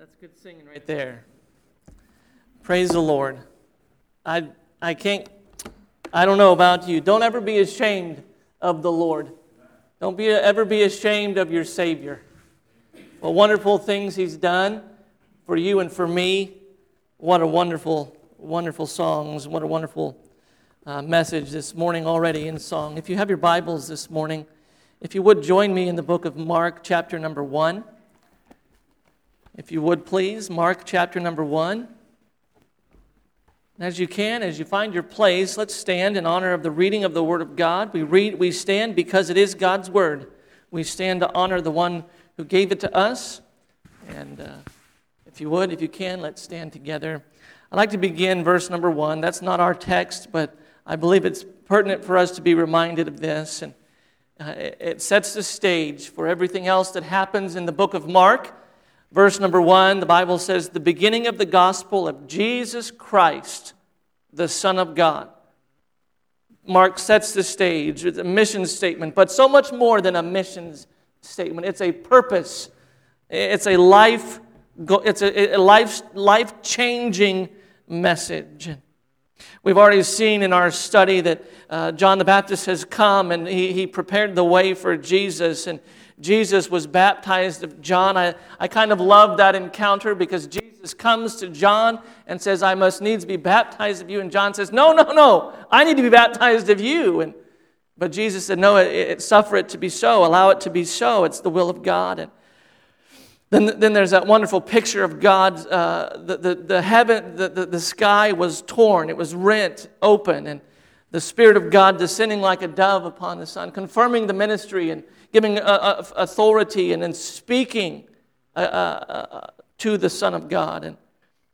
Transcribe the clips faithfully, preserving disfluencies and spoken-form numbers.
That's good singing right there. Praise the Lord. I I can't, I don't know about you. Don't ever be ashamed of the Lord. Don't be ever be ashamed of your Savior. What wonderful things He's done for you and for me. What a wonderful, wonderful songs. What a wonderful uh, message this morning already in song. If you have your Bibles this morning, if you would join me in the book of Mark, chapter number one. If you would please, Mark chapter number one. As you can, as you find your place, let's stand in honor of the reading of the Word of God. We read, we stand because it is God's Word. We stand to honor the one who gave it to us. And uh, if you would, if you can, let's stand together. I'd like to begin verse number one. That's not our text, but I believe it's pertinent for us to be reminded of this. And uh, it, it sets the stage for everything else that happens in the book of Mark. Verse number one, the Bible says, the beginning of the gospel of Jesus Christ, the Son of God. Mark sets the stage. It's a mission statement, but so much more than a mission statement. It's a purpose. It's a life, it's a life, life-changing message. We've already seen in our study that uh, John the Baptist has come and he, he prepared the way for Jesus, and Jesus was baptized of John. I, I kind of love that encounter because Jesus comes to John and says, I must needs be baptized of you. And John says, no, no, no, I need to be baptized of you. And But Jesus said, no, it, it, suffer it to be so. Allow it to be so. It's the will of God. And then, then there's that wonderful picture of God. Uh, the, the, the heaven, the, the, the sky was torn. It was rent open. And the Spirit of God descending like a dove upon the Son, confirming the ministry and giving uh, uh, authority and then speaking uh, uh, to the Son of God. And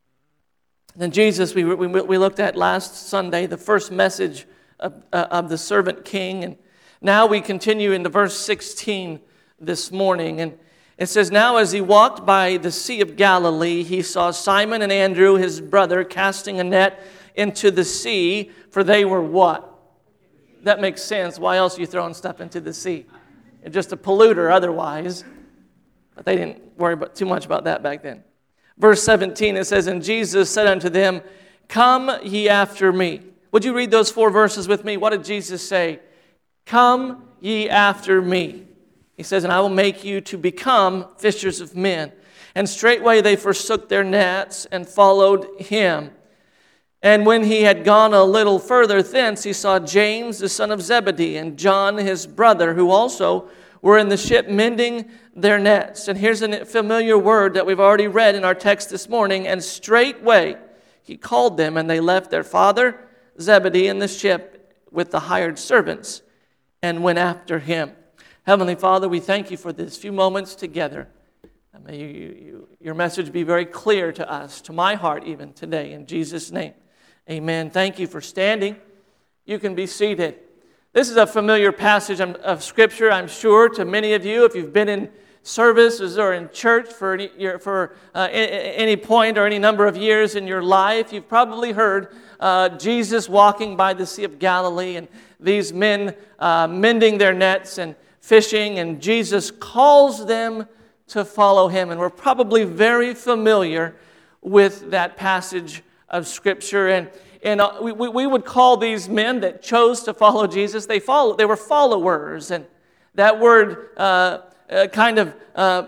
then Jesus, we, we, we looked at last Sunday, the first message of, uh, of the servant king. And now we continue into verse sixteen this morning. And it says, now as he walked by the Sea of Galilee, he saw Simon and Andrew, his brother, casting a net into the sea, for they were what? That makes sense. Why else are you throwing stuff into the sea? It's just a polluter otherwise. But they didn't worry about, too much about that back then. Verse seventeen, it says, and Jesus said unto them, come ye after me. Would you read those four verses with me? What did Jesus say? Come ye after me. He says, and I will make you to become fishers of men. And straightway they forsook their nets and followed him. And when he had gone a little further thence, he saw James, the son of Zebedee, and John, his brother, who also were in the ship mending their nets. And here's a familiar word that we've already read in our text this morning. And straightway he called them, and they left their father Zebedee in the ship with the hired servants and went after him. Heavenly Father, we thank you for this few moments together. May you, you, your message be very clear to us, to my heart even today, in Jesus' name. Amen. Thank you for standing. You can be seated. This is a familiar passage of Scripture, I'm sure, to many of you. If you've been in services or in church for any, for uh, any point or any number of years in your life, you've probably heard uh, Jesus walking by the Sea of Galilee and these men uh, mending their nets and fishing, and Jesus calls them to follow him. And we're probably very familiar with that passage of Scripture, and and uh, we we would call these men that chose to follow Jesus. They follow. They were followers, and that word uh, uh, kind of uh,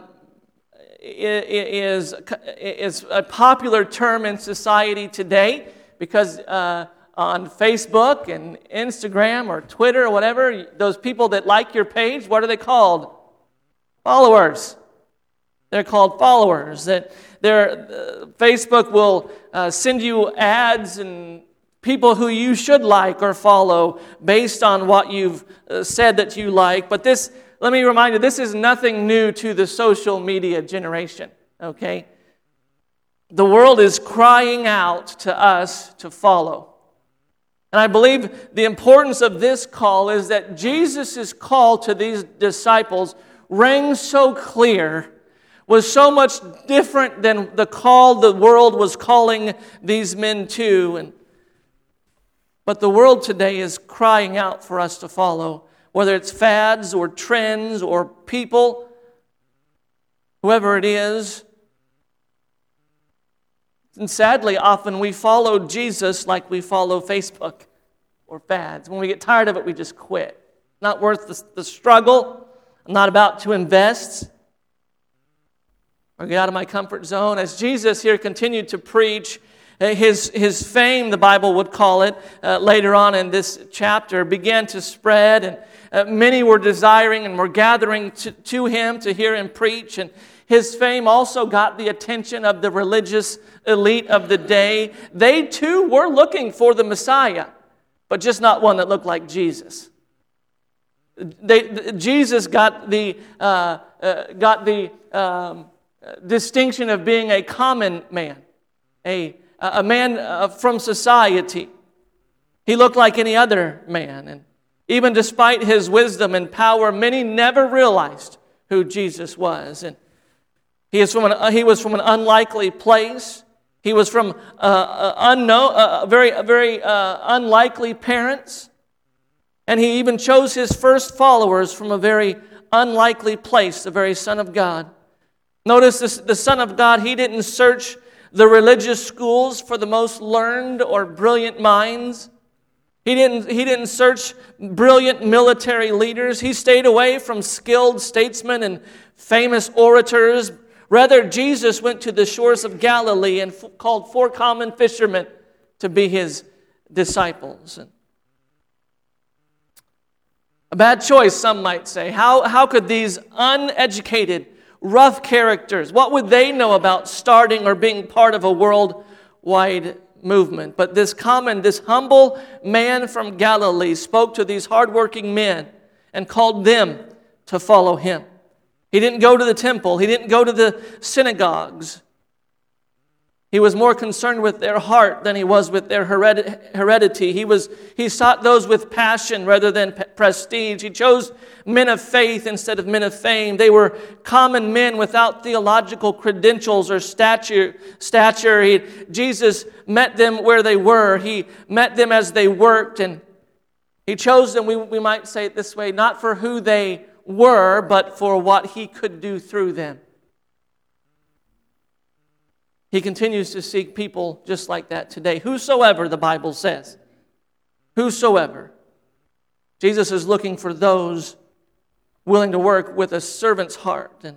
is is a popular term in society today because uh, on Facebook and Instagram or Twitter or whatever, those people that like your page, what are they called? Followers. They're called followers. That they're, uh, Facebook will uh, send you ads and people who you should like or follow based on what you've uh, said that you like. But this, let me remind you, this is nothing new to the social media generation, okay? The world is crying out to us to follow. And I believe the importance of this call is that Jesus' call to these disciples rang so clear, was so much different than the call the world was calling these men to. And, but the world today is crying out for us to follow, whether it's fads or trends or people, whoever it is. And sadly, often we follow Jesus like we follow Facebook or fads. When we get tired of it, we just quit. Not worth the, the struggle. I'm not about to invest or get out of my comfort zone. As Jesus here continued to preach, his, his fame, the Bible would call it, uh, later on in this chapter, began to spread. And uh, many were desiring and were gathering to, to him to hear him preach. And his fame also got the attention of the religious elite of the day. They too were looking for the Messiah, but just not one that looked like Jesus. They, Jesus got the, uh, uh, got the um, distinction of being a common man, a, a man uh, from society. He looked like any other man. And even despite his wisdom and power, many never realized who Jesus was. And he, is from an, he was from an unlikely place. He was from uh, uh, unknown, uh, very, very uh, unlikely parents. And he even chose his first followers from a very unlikely place, the very Son of God. Notice this, the Son of God, he didn't search the religious schools for the most learned or brilliant minds. He didn't, he didn't search brilliant military leaders. He stayed away from skilled statesmen and famous orators. Rather, Jesus went to the shores of Galilee and f- called four common fishermen to be his disciples. And a bad choice, some might say. How, how could these uneducated, rough characters, what would they know about starting or being part of a worldwide movement? But this common, this humble man from Galilee spoke to these hardworking men and called them to follow him. He didn't go to the temple. He didn't go to the synagogues. He was more concerned with their heart than he was with their heredity. He was he sought those with passion rather than prestige. He chose men of faith instead of men of fame. They were common men without theological credentials or stature. stature. He, Jesus met them where they were. He met them as they worked, and he chose them, we, we might say it this way, not for who they were, but for what he could do through them. He continues to seek people just like that today. Whosoever, the Bible says. Whosoever. Jesus is looking for those willing to work with a servant's heart. And,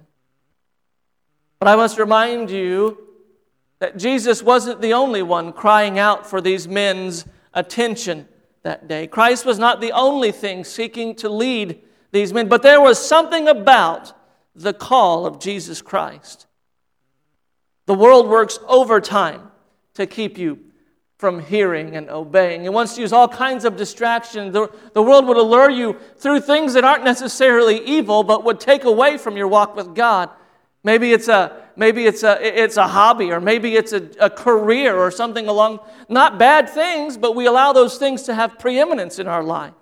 but I must remind you that Jesus wasn't the only one crying out for these men's attention that day. Christ was not the only thing seeking to lead these men, but there was something about the call of Jesus Christ. The world works overtime to keep you from hearing and obeying. It wants to use all kinds of distractions. The, the world would allure you through things that aren't necessarily evil, but would take away from your walk with God. Maybe it's a maybe it's a it's a hobby, or maybe it's a, a career or something along, not bad things, but we allow those things to have preeminence in our life.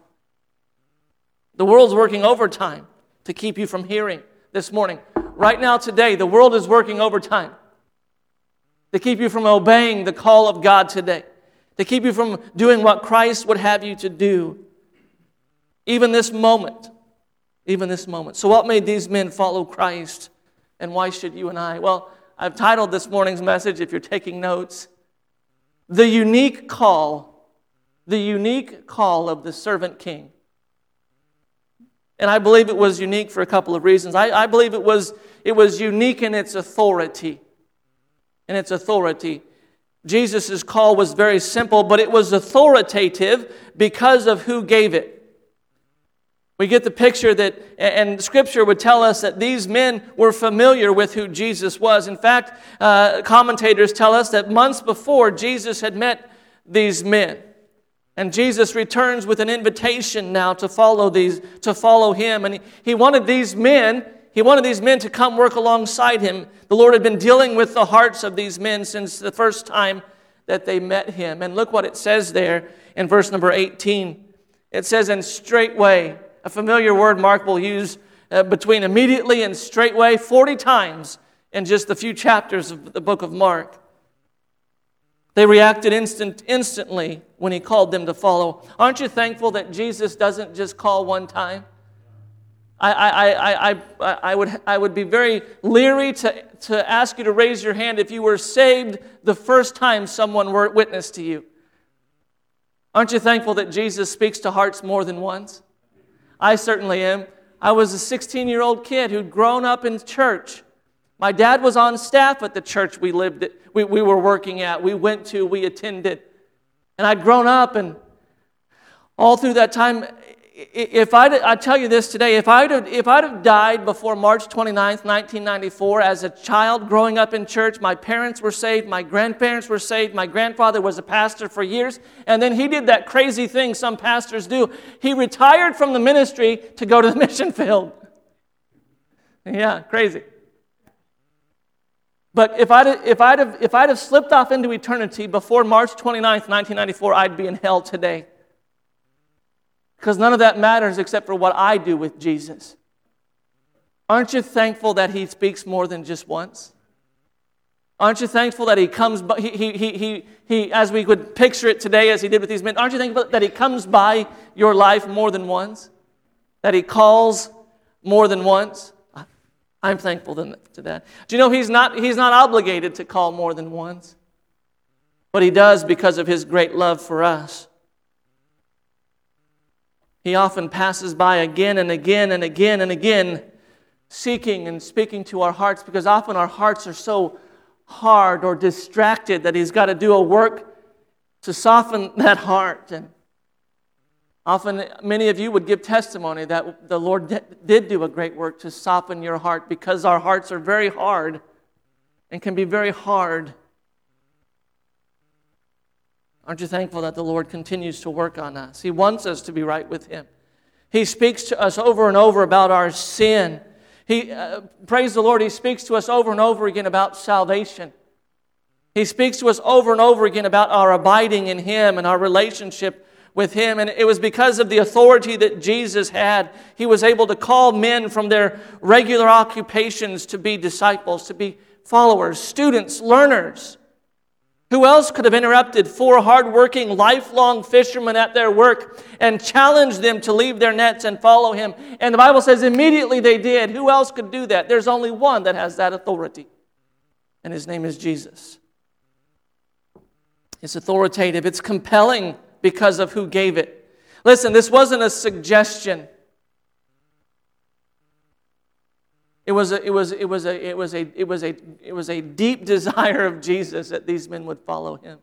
The world's working overtime to keep you from hearing this morning. Right now, today, the world is working overtime to keep you from obeying the call of God today, to keep you from doing what Christ would have you to do. Even this moment, even this moment. So what made these men follow Christ, and why should you and I? Well, I've titled this morning's message, if you're taking notes, The Unique Call, The Unique Call of the Servant King. And I believe it was unique for a couple of reasons. I, I believe it was, it was unique in its authority. In its authority. Jesus' call was very simple, but it was authoritative because of who gave it. We get the picture that, and Scripture would tell us that these men were familiar with who Jesus was. In fact, uh, commentators tell us that months before, Jesus had met these men. And Jesus returns with an invitation now to follow these, to follow him. And he, he wanted these men, he wanted these men to come work alongside him. The Lord had been dealing with the hearts of these men since the first time that they met him. And look what it says there in verse number eighteen. It says, and straightway, a familiar word Mark will use uh, between immediately and straightway forty times in just a few chapters of the book of Mark. They reacted instant, instantly when he called them to follow. Aren't you thankful that Jesus doesn't just call one time? I, I, I, I, I, would, I would be very leery to, to ask you to raise your hand if you were saved the first time someone were witnessed to you. Aren't you thankful that Jesus speaks to hearts more than once? I certainly am. I was a sixteen-year-old kid who'd grown up in church. My dad was on staff at the church we lived at, we, we were working at, we went to, we attended. And I'd grown up, and all through that time, if I'd, I tell you this today, if I'd, have, if I'd have died before March twenty-ninth, nineteen ninety-four, as a child growing up in church, my parents were saved, my grandparents were saved, my grandfather was a pastor for years, and then he did that crazy thing some pastors do. He retired from the ministry to go to the mission field. Yeah, crazy. But if I'd, if, I'd have, if I'd have slipped off into eternity before March twenty-ninth, nineteen ninety-four, I'd be in hell today. Because none of that matters except for what I do with Jesus. Aren't you thankful that He speaks more than just once? Aren't you thankful that He comes by, he, he, he, he, he, as we would picture it today as He did with these men, aren't you thankful that He comes by your life more than once? That He calls more than once? I'm thankful to that. Do you know He's not, he's not obligated to call more than once? But He does because of His great love for us. He often passes by again and again and again and again, seeking and speaking to our hearts, because often our hearts are so hard or distracted that He's got to do a work to soften that heart. And often many of you would give testimony that the Lord did do a great work to soften your heart, because our hearts are very hard and can be very hard. Aren't you thankful that the Lord continues to work on us? He wants us to be right with Him. He speaks to us over and over about our sin. He, uh, praise the Lord, He speaks to us over and over again about salvation. He speaks to us over and over again about our abiding in Him and our relationship with Him. And it was because of the authority that Jesus had, He was able to call men from their regular occupations to be disciples, to be followers, students, learners. Who else could have interrupted four hardworking, lifelong fishermen at their work and challenged them to leave their nets and follow Him? And the Bible says immediately they did. Who else could do that? There's only one that has that authority, and His name is Jesus. It's authoritative. It's compelling because of who gave it. Listen, this wasn't a suggestion. It was a, it was it was a it was a it was a it was a deep desire of Jesus that these men would follow Him.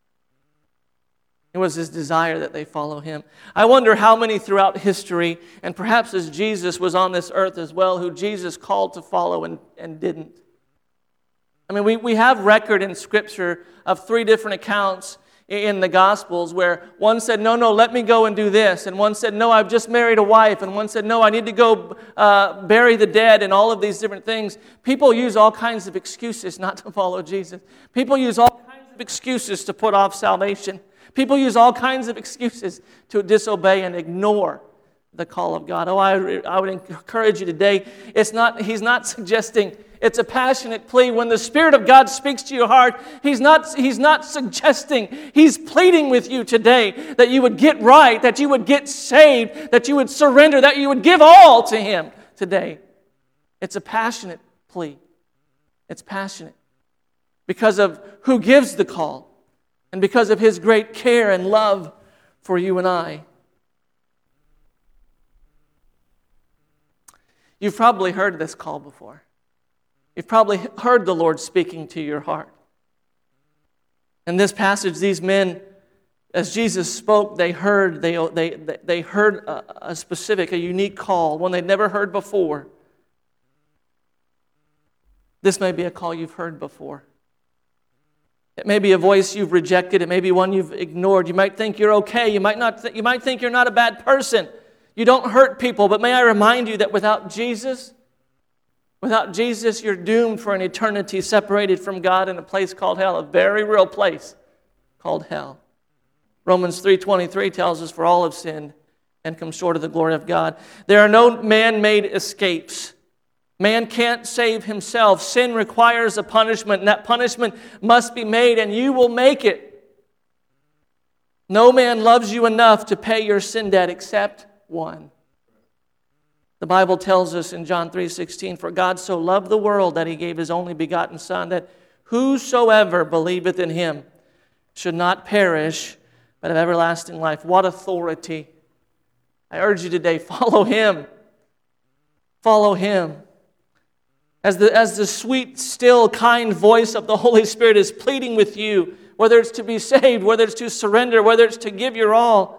It was His desire that they follow Him. I wonder how many throughout history, and perhaps as Jesus was on this earth as well, who Jesus called to follow and, and didn't. I mean, we, we have record in Scripture of three different accounts in the Gospels where one said, no, no, let me go and do this. And one said, no, I've just married a wife. And one said, no, I need to go uh, bury the dead, and all of these different things. People use all kinds of excuses not to follow Jesus. People use all kinds of excuses to put off salvation. People use all kinds of excuses to disobey and ignore the call of God. Oh, I, I would encourage you today. It's not, He's not suggesting. It's a passionate plea. When the Spirit of God speaks to your heart, He's not, he's not suggesting. He's pleading with you today that you would get right, that you would get saved, that you would surrender, that you would give all to Him today. It's a passionate plea. It's passionate because of who gives the call and because of His great care and love for you and I. You've probably heard this call before. You've probably heard the Lord speaking to your heart. In this passage, these men, as Jesus spoke, they heard they they they heard a, a specific, a unique call, one they'd never heard before. This may be a call you've heard before. It may be a voice you've rejected. It may be one you've ignored. You might think you're okay. You might not. Th- you might think you're not a bad person. You don't hurt people. But may I remind you that without Jesus, Without Jesus, you're doomed for an eternity separated from God in a place called hell, a very real place called hell. Romans three twenty-three tells us, for all have sinned and come short of the glory of God. There are no man-made escapes. Man can't save himself. Sin requires a punishment, and that punishment must be made, and you will make it. No man loves you enough to pay your sin debt except one. The Bible tells us in John three sixteen, "For God so loved the world that he gave his only begotten Son, that whosoever believeth in him should not perish, but have everlasting life." What authority! I urge you today, follow him. Follow him. As the, as the sweet, still, kind voice of the Holy Spirit is pleading with you, whether it's to be saved, whether it's to surrender, whether it's to give your all,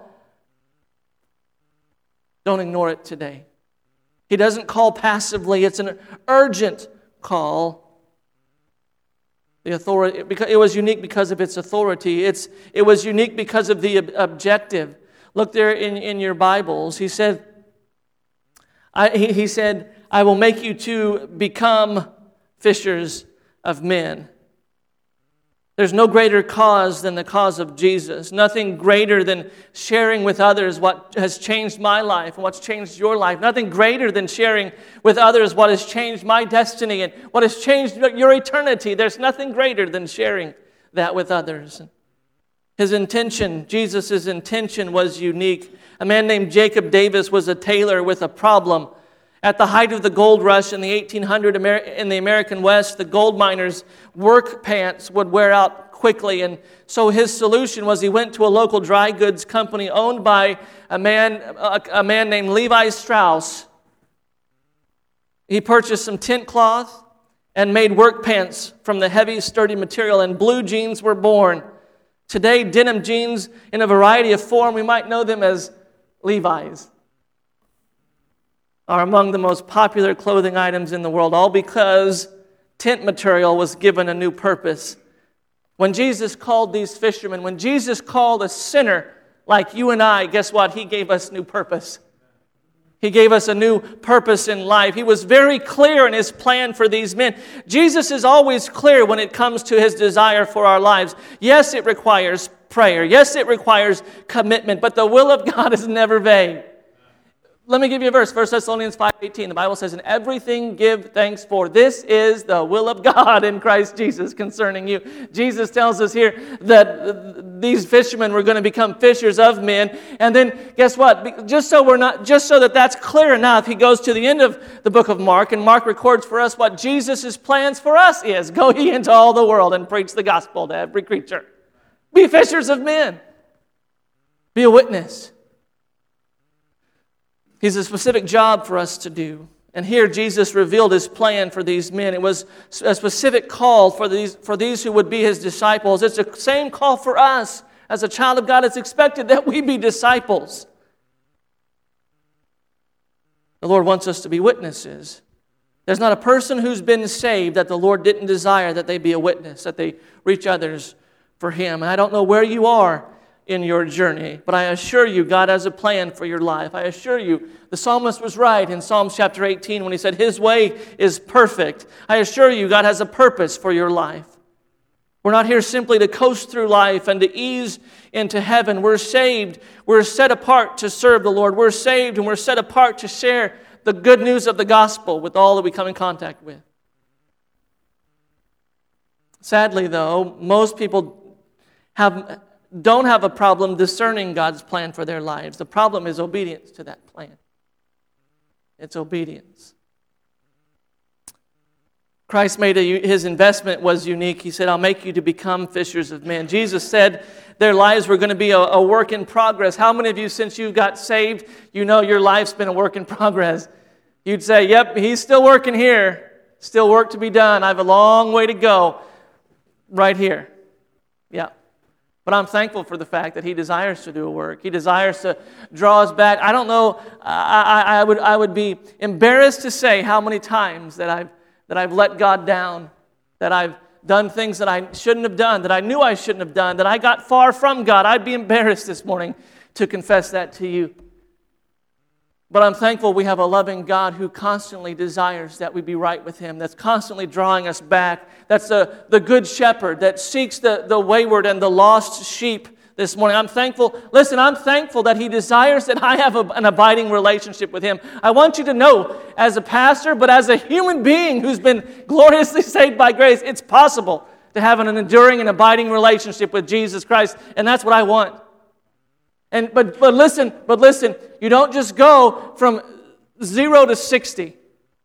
don't ignore it today. He doesn't call passively. It's an urgent call. The authority, because it was unique because of its authority. It's, it was unique because of the ob- objective. Look there in, in your Bibles. He said, I, he, he said, "I will make you to become fishers of men." There's no greater cause than the cause of Jesus. Nothing greater than sharing with others what has changed my life and what's changed your life. Nothing greater than sharing with others what has changed my destiny and what has changed your eternity. There's nothing greater than sharing that with others. His intention, Jesus' intention was unique. A man named Jacob Davis was a tailor with a problem. At the height of the gold rush in the eighteen hundreds in the American West, the gold miners' work pants would wear out quickly. And so his solution was he went to a local dry goods company owned by a man, a, a man named Levi Strauss. He purchased some tent cloth and made work pants from the heavy, sturdy material, and blue jeans were born. Today, denim jeans in a variety of form, we might know them as Levi's, are among the most popular clothing items in the world, all because tent material was given a new purpose. When Jesus called these fishermen, when Jesus called a sinner like you and I, guess what? He gave us new purpose. He gave us a new purpose in life. He was very clear in his plan for these men. Jesus is always clear when it comes to his desire for our lives. Yes, it requires prayer. Yes, it requires commitment, but the will of God is never vague. Let me give you a verse, First Thessalonians five eighteen. The Bible says, "In everything give thanks, for this is the will of God in Christ Jesus concerning you." Jesus tells us here that these fishermen were going to become fishers of men. And then, guess what? Just so we're not, just so that that's clear enough, he goes to the end of the book of Mark, and Mark records for us what Jesus' plans for us is. "Go ye into all the world and preach the gospel to every creature." Be fishers of men. Be a witness. He's a specific job for us to do. And here Jesus revealed his plan for these men. It was a specific call for these, for these who would be his disciples. It's the same call for us. As a child of God, it's expected that we be disciples. The Lord wants us to be witnesses. There's not a person who's been saved that the Lord didn't desire that they be a witness, that they reach others for him. And I don't know where you are in your journey, but I assure you God has a plan for your life. I assure you the psalmist was right in Psalms chapter eighteen when he said his way is perfect. I assure you God has a purpose for your life. We're not here simply to coast through life and to ease into heaven. We're saved. We're set apart to serve the Lord. We're saved and we're set apart to share the good news of the gospel with all that we come in contact with. Sadly, though, most people have don't have a problem discerning God's plan for their lives. The problem is obedience to that plan. It's obedience. Christ made a, his investment was unique. He said, "I'll make you to become fishers of men." Jesus said their lives were going to be a, a work in progress. How many of you, since you got saved, you know your life's been a work in progress? You'd say, "Yep, he's still working here. Still work to be done. I have a long way to go right here." Yeah. But I'm thankful for the fact that he desires to do a work. He desires to draw us back. I don't know, I, I, I would I would be embarrassed to say how many times that I've that I've let God down, that I've done things that I shouldn't have done, that I knew I shouldn't have done, that I got far from God. I'd be embarrassed this morning to confess that to you. But I'm thankful we have a loving God who constantly desires that we be right with him, that's constantly drawing us back. That's the, the good shepherd that seeks the, the wayward and the lost sheep this morning. I'm thankful. Listen, I'm thankful that he desires that I have a, an abiding relationship with him. I want you to know, as a pastor, but as a human being who's been gloriously saved by grace, it's possible to have an enduring and abiding relationship with Jesus Christ, and that's what I want. And but but listen, but listen, you don't just go from zero to sixty.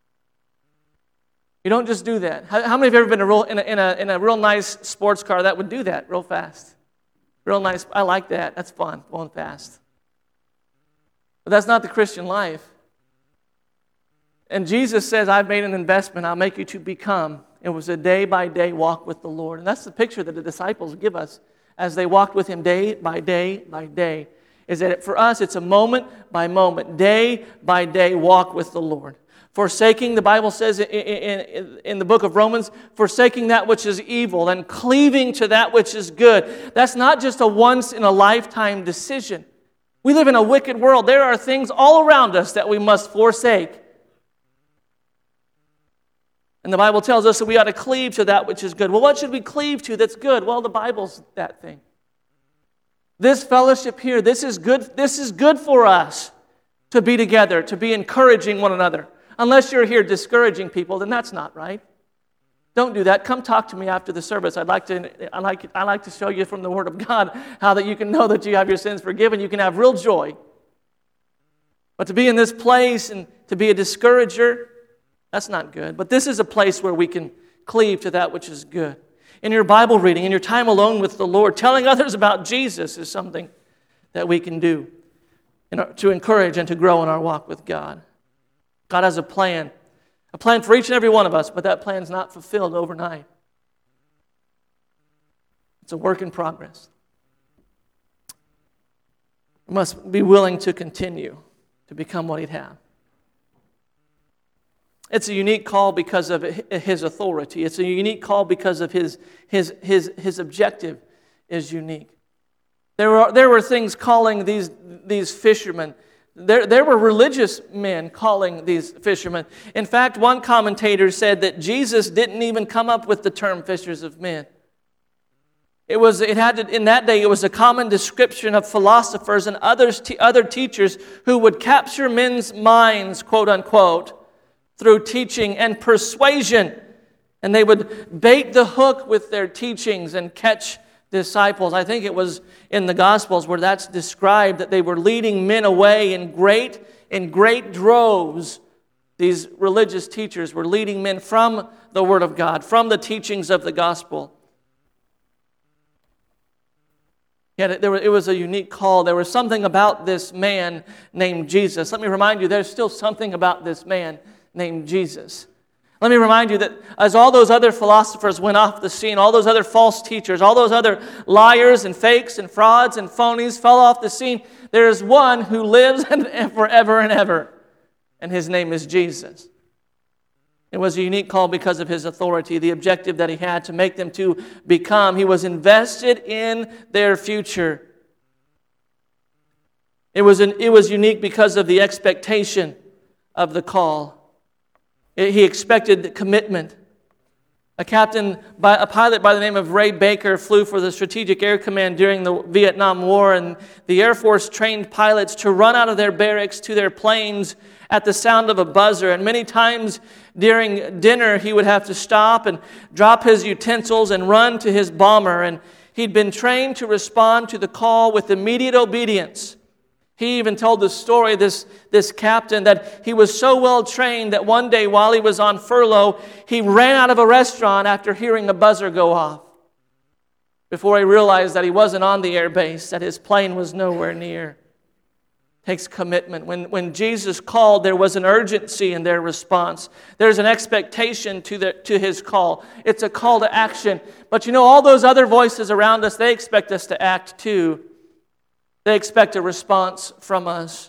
You don't just do that. How, how many have ever been a real, in, a, in, a, in a real nice sports car that would do that real fast? Real nice. I like that. That's fun, going fast. But that's not the Christian life. And Jesus says, I've made an investment. I'll make you to become. It was a day-by-day walk with the Lord. And that's the picture that the disciples give us as they walked with Him day by day by day. Is that for us, it's a moment by moment, day by day walk with the Lord. Forsaking, the Bible says in, in, in the book of Romans, forsaking that which is evil and cleaving to that which is good. That's not just a once-in-a-lifetime decision. We live in a wicked world. There are things all around us that we must forsake. And the Bible tells us that we ought to cleave to that which is good. Well, what should we cleave to that's good? Well, the Bible's that thing. This fellowship here, this is good, this is good for us to be together, to be encouraging one another. Unless you're here discouraging people, then that's not right. Don't do that. Come talk to me after the service. I'd like to, I like, I like to show you from the Word of God how that you can know that you have your sins forgiven. You can have real joy. But to be in this place and to be a discourager, that's not good. But this is a place where we can cleave to that which is good. In your Bible reading, in your time alone with the Lord, telling others about Jesus is something that we can do to encourage and to grow in our walk with God. God has a plan, a plan for each and every one of us, but that plan's not fulfilled overnight. It's a work in progress. We must be willing to continue to become what He'd have. It's a unique call because of His authority. It's a unique call because of His, his, his, his objective is unique. There were, there were things calling these, these fishermen. There, there were religious men calling these fishermen. In fact, one commentator said that Jesus didn't even come up with the term fishers of men. It was, it had to, in that day, it was a common description of philosophers and others, other teachers who would capture men's minds, quote unquote, through teaching and persuasion. And they would bait the hook with their teachings and catch disciples. I think it was in the Gospels where that's described, that they were leading men away in great, in great droves. These religious teachers were leading men from the Word of God, from the teachings of the Gospel. Yet it was a unique call. There was something about this man named Jesus. Let me remind you, there's still something about this man named Jesus. Let me remind you that as all those other philosophers went off the scene, all those other false teachers, all those other liars and fakes and frauds and phonies fell off the scene, there is one who lives forever and ever, and His name is Jesus. It was a unique call because of His authority, the objective that He had to make them to become. He was invested in their future. It was, an, it was unique because of the expectation of the call. He expected the commitment. A captain, by, a pilot by the name of Ray Baker flew for the Strategic Air Command during the Vietnam War, and the Air Force trained pilots to run out of their barracks to their planes at the sound of a buzzer. And many times during dinner, he would have to stop and drop his utensils and run to his bomber. And he'd been trained to respond to the call with immediate obedience. He even told the story, this, this captain, that he was so well trained that one day while he was on furlough, he ran out of a restaurant after hearing a buzzer go off, before he realized that he wasn't on the air base, that his plane was nowhere near. It takes commitment. When, when Jesus called, there was an urgency in their response. There's an expectation to, the, to His call. It's a call to action. But you know, all those other voices around us, they expect us to act too. They expect a response from us.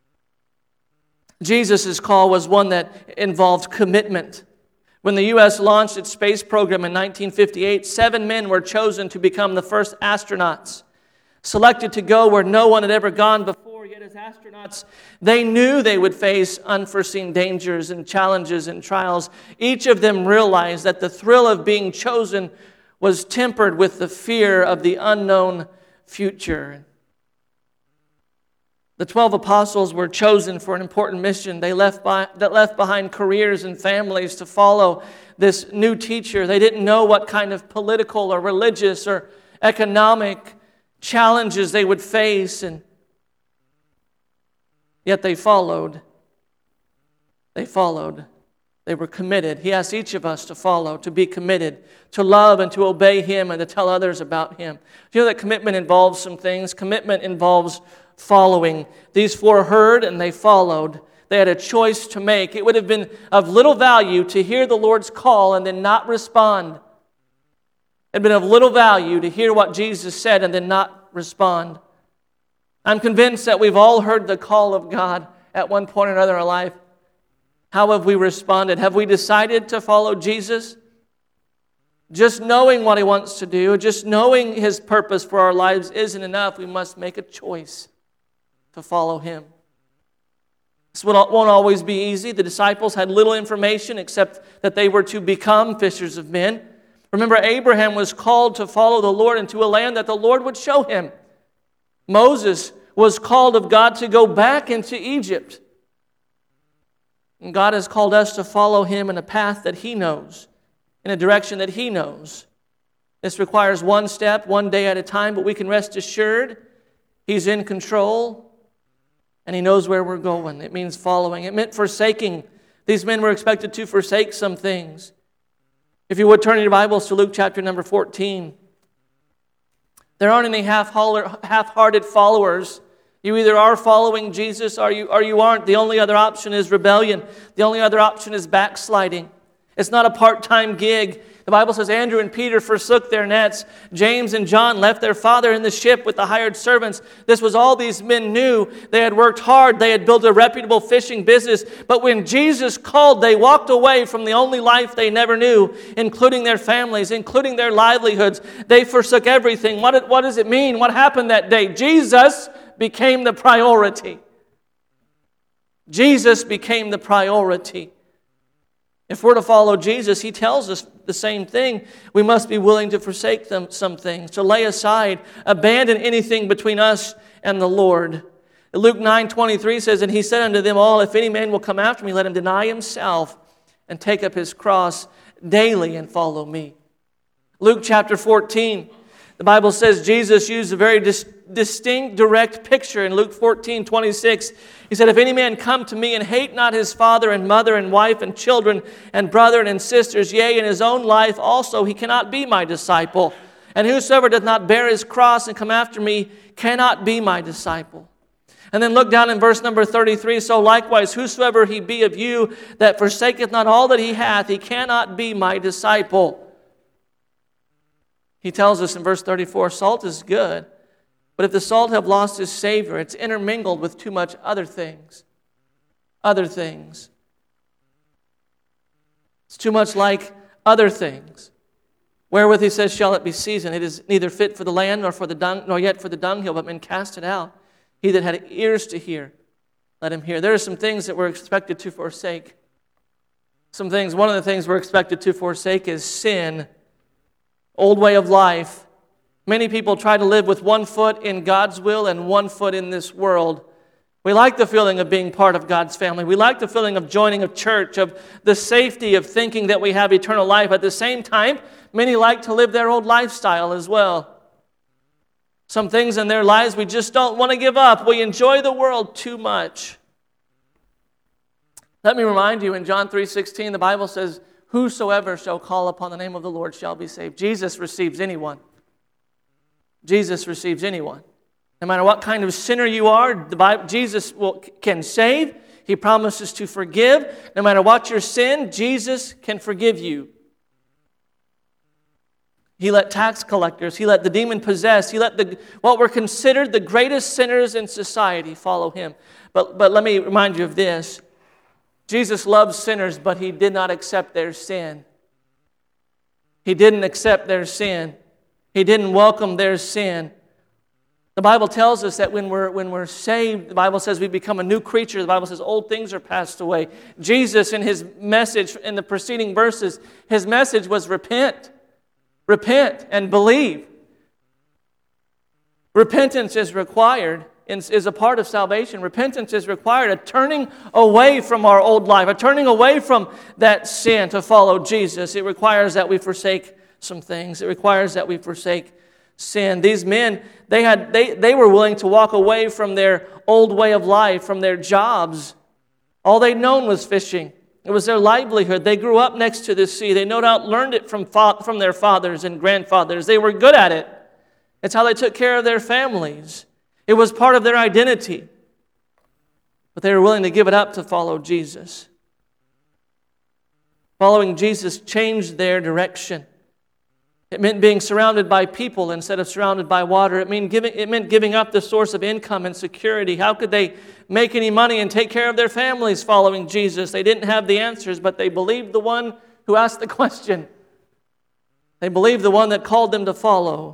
Jesus' call was one that involved commitment. When the U S launched its space program in nineteen fifty-eight, seven men were chosen to become the first astronauts, selected to go where no one had ever gone before. Yet as astronauts, they knew they would face unforeseen dangers and challenges and trials. Each of them realized that the thrill of being chosen was tempered with the fear of the unknown future. The twelve apostles were chosen for an important mission. They left, by, that left behind careers and families to follow this new teacher. They didn't know what kind of political or religious or economic challenges they would face, and yet they followed. They followed. They were committed. He asks each of us to follow, to be committed, to love and to obey Him and to tell others about Him. Do you know that commitment involves some things? Commitment involves following. These four heard and they followed. They had a choice to make. It would have been of little value to hear the Lord's call and then not respond. It had been of little value to hear what Jesus said and then not respond. I'm convinced that we've all heard the call of God at one point or another in our life. How have we responded? Have we decided to follow Jesus? Just knowing what He wants to do, just knowing His purpose for our lives isn't enough. We must make a choice to follow Him. This won't always be easy. The disciples had little information except that they were to become fishers of men. Remember, Abraham was called to follow the Lord into a land that the Lord would show him. Moses was called of God to go back into Egypt. And God has called us to follow Him in a path that He knows, in a direction that He knows. This requires one step, one day at a time, but we can rest assured He's in control and He knows where we're going. It means following. It meant forsaking. These men were expected to forsake some things. If you would turn your Bibles to Luke chapter number fourteen. There aren't any half-hearted followers. You either are following Jesus or you, or you aren't. The only other option is rebellion. The only other option is backsliding. It's not a part-time gig. The Bible says Andrew and Peter forsook their nets. James and John left their father in the ship with the hired servants. This was all these men knew. They had worked hard. They had built a reputable fishing business. But when Jesus called, they walked away from the only life they never knew, including their families, including their livelihoods. They forsook everything. What, what does it mean? What happened that day? Jesus became the priority. Jesus became the priority. If we're to follow Jesus, He tells us the same thing. We must be willing to forsake them, some things, to lay aside, abandon anything between us and the Lord. Luke nine twenty-three says, "And He said unto them all, If any man will come after me, let him deny himself and take up his cross daily and follow me." Luke chapter fourteen, the Bible says Jesus used a very dis- distinct, direct picture in Luke fourteen twenty-six. He said, "If any man come to me and hate not his father and mother and wife and children and brethren and sisters, yea, in his own life also, he cannot be my disciple. And whosoever doth not bear his cross and come after me cannot be my disciple." And then look down in verse number thirty-three. "So likewise, whosoever he be of you that forsaketh not all that he hath, he cannot be my disciple." He tells us in verse thirty-four, salt is good, but if the salt have lost its savor, it's intermingled with too much other things. Other things. It's too much like other things. Wherewith, he says, shall it be seasoned. It is neither fit for the land nor for the dung, nor yet for the dunghill, but men cast it out. He that had ears to hear, let him hear. There are some things that we're expected to forsake. Some things, one of the things we're expected to forsake is sin. Old way of life. Many people try to live with one foot in God's will and one foot in this world. We like the feeling of being part of God's family. We like the feeling of joining a church, of the safety of thinking that we have eternal life. At the same time, many like to live their old lifestyle as well. Some things in their lives we just don't want to give up. We enjoy the world too much. Let me remind you, in John three sixteen, the Bible says, "Whosoever shall call upon the name of the Lord shall be saved." Jesus receives anyone. Jesus receives anyone. No matter what kind of sinner you are, the Bible, Jesus will, can save. He promises to forgive. No matter what your sin, Jesus can forgive you. He let tax collectors, He let the demon-possessed, He let the what were considered the greatest sinners in society follow Him. But, but let me remind you of this. Jesus loves sinners, but He did not accept their sin. He didn't accept their sin. He didn't welcome their sin. The Bible tells us that when we're, when we're saved, the Bible says we become a new creature. The Bible says old things are passed away. Jesus, in His message in the preceding verses, His message was repent. Repent and believe. Repentance is required. Is a part of salvation. Repentance is required, a turning away from our old life, a turning away from that sin to follow Jesus. It requires that we forsake some things. It requires that we forsake sin. These men, they had they, they were willing to walk away from their old way of life, from their jobs. All they'd known was fishing. It was their livelihood. They grew up next to the sea. They no doubt learned it from, fa- from their fathers and grandfathers. They were good at it. It's how they took care of their families. It was part of their identity. But they were willing to give it up to follow Jesus. Following Jesus changed their direction. It meant being surrounded by people instead of surrounded by water. It meant giving, it meant giving up the source of income and security. How could they make any money and take care of their families following Jesus? They didn't have the answers, but they believed the one who asked the question. They believed the one that called them to follow.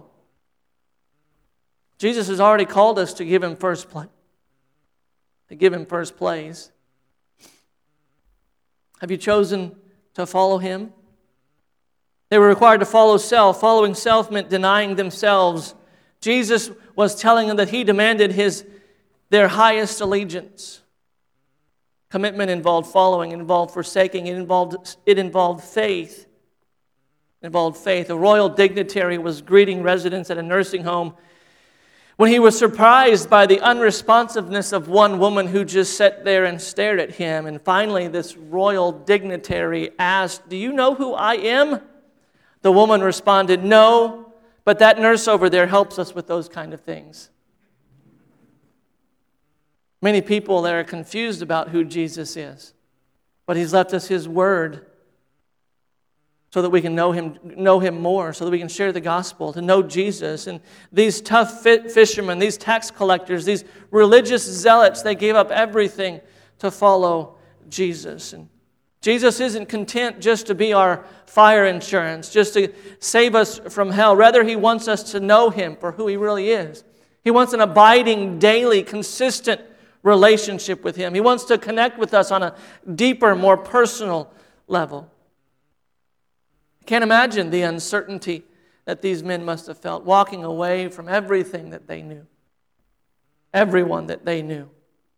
Jesus has already called us to give Him first place. To give Him first place. Have you chosen to follow Him? They were required to follow self. Following self meant denying themselves. Jesus was telling them that He demanded his, their highest allegiance. Commitment involved following, it involved forsaking, it involved, it involved faith. It involved faith. A royal dignitary was greeting residents at a nursing home when he was surprised by the unresponsiveness of one woman who just sat there and stared at him. And finally, this royal dignitary asked, "Do you know who I am?" The woman responded, "No, but that nurse over there helps us with those kind of things." Many people there are confused about who Jesus is, but He's left us His Word so that we can know Him, know Him more, so that we can share the gospel, to know Jesus. And these tough fishermen, these tax collectors, these religious zealots, they gave up everything to follow Jesus. And Jesus isn't content just to be our fire insurance, just to save us from hell. Rather, He wants us to know Him for who He really is. He wants an abiding, daily, consistent relationship with Him. He wants to connect with us on a deeper, more personal level. I can't imagine the uncertainty that these men must have felt, walking away from everything that they knew, everyone that they knew,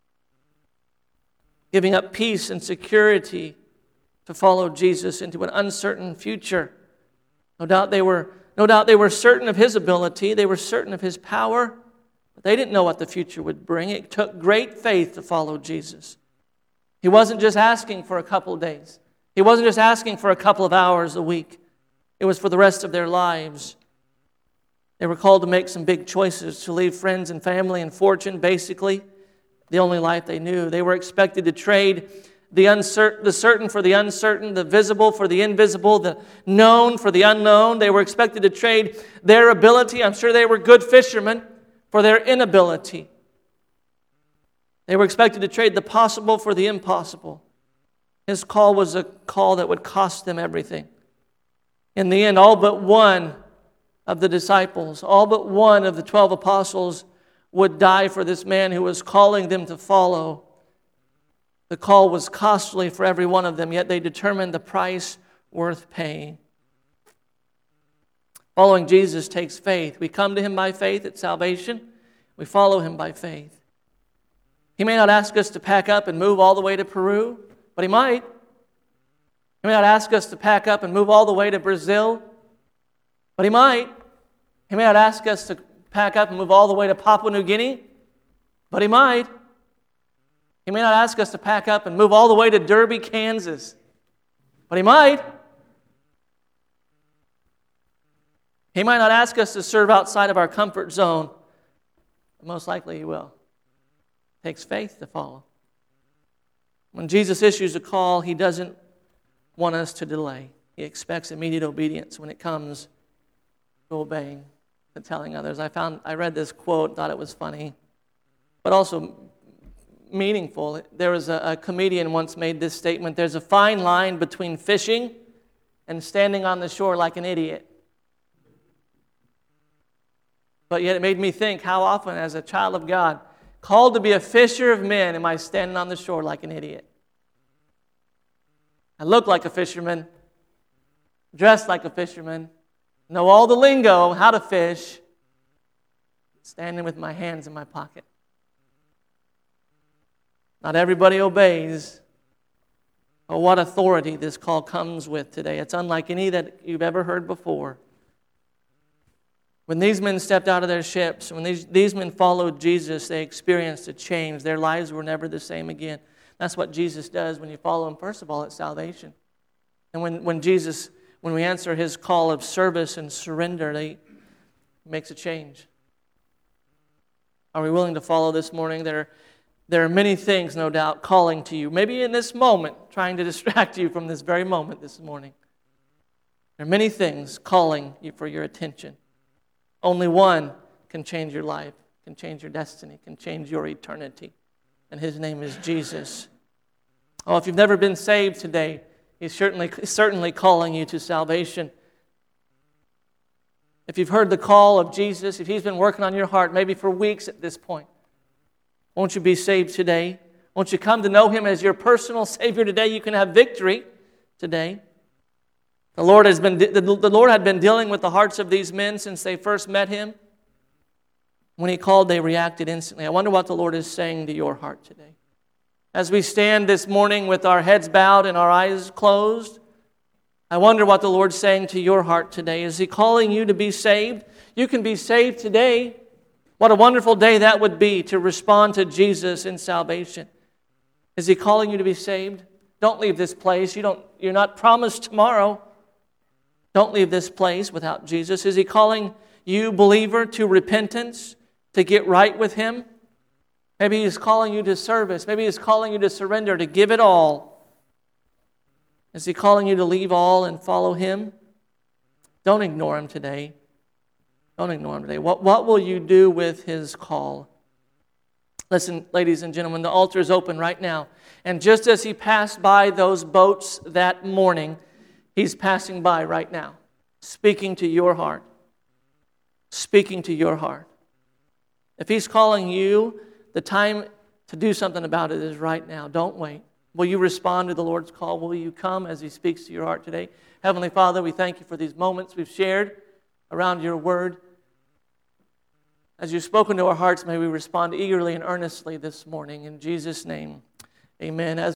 giving up peace and security to follow Jesus into an uncertain future. No doubt they were, no doubt they were certain of His ability, they were certain of His power, but they didn't know what the future would bring. It took great faith to follow Jesus. He wasn't just asking for a couple of days. He wasn't just asking for a couple of hours a week. It was for the rest of their lives. They were called to make some big choices, to leave friends and family and fortune, basically the only life they knew. They were expected to trade the uncertain, the certain for the uncertain, the visible for the invisible, the known for the unknown. They were expected to trade their ability. I'm sure they were good fishermen, for their inability. They were expected to trade the possible for the impossible. His call was a call that would cost them everything. In the end, all but one of the disciples, all but one of the twelve apostles would die for this man who was calling them to follow. The call was costly for every one of them, yet they determined the price worth paying. Following Jesus takes faith. We come to Him by faith at salvation. We follow Him by faith. He may not ask us to pack up and move all the way to Peru, but He might. He may not ask us to pack up and move all the way to Brazil, but He might. He may not ask us to pack up and move all the way to Papua New Guinea, but He might. He may not ask us to pack up and move all the way to Derby, Kansas, but He might. He might not ask us to serve outside of our comfort zone, but most likely He will. It takes faith to follow. When Jesus issues a call, He doesn't want us to delay. He expects immediate obedience when it comes to obeying, to telling others. I found, I read this quote, thought it was funny, but also meaningful. There was a, a comedian once made this statement: "There's a fine line between fishing and standing on the shore like an idiot." But yet it made me think, how often as a child of God, called to be a fisher of men, am I standing on the shore like an idiot? I look like a fisherman, dressed like a fisherman, know all the lingo, how to fish, standing with my hands in my pocket. Not everybody obeys. Oh, what authority this call comes with today. It's unlike any that you've ever heard before. When these men stepped out of their ships, when these, these men followed Jesus, they experienced a change. Their lives were never the same again. That's what Jesus does when you follow him. First of all, it's salvation. And when, when Jesus, when we answer his call of service and surrender, he makes a change. Are we willing to follow this morning? There, there are many things, no doubt, calling to you. Maybe in this moment, trying to distract you from this very moment this morning. There are many things calling you for your attention. Only one can change your life, can change your destiny, can change your eternity. And his name is Jesus. Oh, if you've never been saved today, he's certainly, certainly calling you to salvation. If you've heard the call of Jesus, if he's been working on your heart, maybe for weeks at this point, won't you be saved today? Won't you come to know him as your personal Savior today? You can have victory today. The Lord has been, the Lord had been dealing with the hearts of these men since they first met him. When he called, they reacted instantly. I wonder what the Lord is saying to your heart today. As we stand this morning with our heads bowed and our eyes closed, I wonder what the Lord's saying to your heart today. Is he calling you to be saved? You can be saved today. What a wonderful day that would be to respond to Jesus in salvation. Is he calling you to be saved? Don't leave this place. You don't, you're not promised tomorrow. Don't leave this place without Jesus. Is he calling you, believer, to repentance, to get right with him? Maybe he's calling you to service. Maybe he's calling you to surrender, to give it all. Is he calling you to leave all and follow him? Don't ignore him today. Don't ignore him today. What, what will you do with his call? Listen, ladies and gentlemen, the altar is open right now. And just as he passed by those boats that morning, he's passing by right now, speaking to your heart. Speaking to your heart. If he's calling you, the time to do something about it is right now. Don't wait. Will you respond to the Lord's call? Will you come as he speaks to your heart today? Heavenly Father, we thank you for these moments we've shared around your word. As you've spoken to our hearts, may we respond eagerly and earnestly this morning. In Jesus' name, amen. As